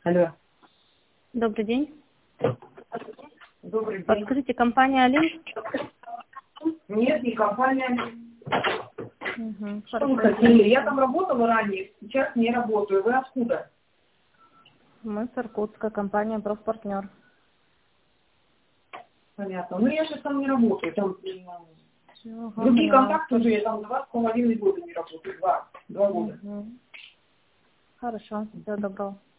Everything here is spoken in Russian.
Алло. Добрый день. Добрый день. Подскажите, компания Алин? Нет, не компания. Угу, Что вы хотели? Я там работала ранее, сейчас не работаю. Вы откуда? Мы с Иркутска, компания «Профпартнер». Понятно. Ну, я сейчас там не работаю. Там Ага, другие поняла. контакты уже, я там 2,5 года не работаю. Два года. Угу. Хорошо, всего доброго.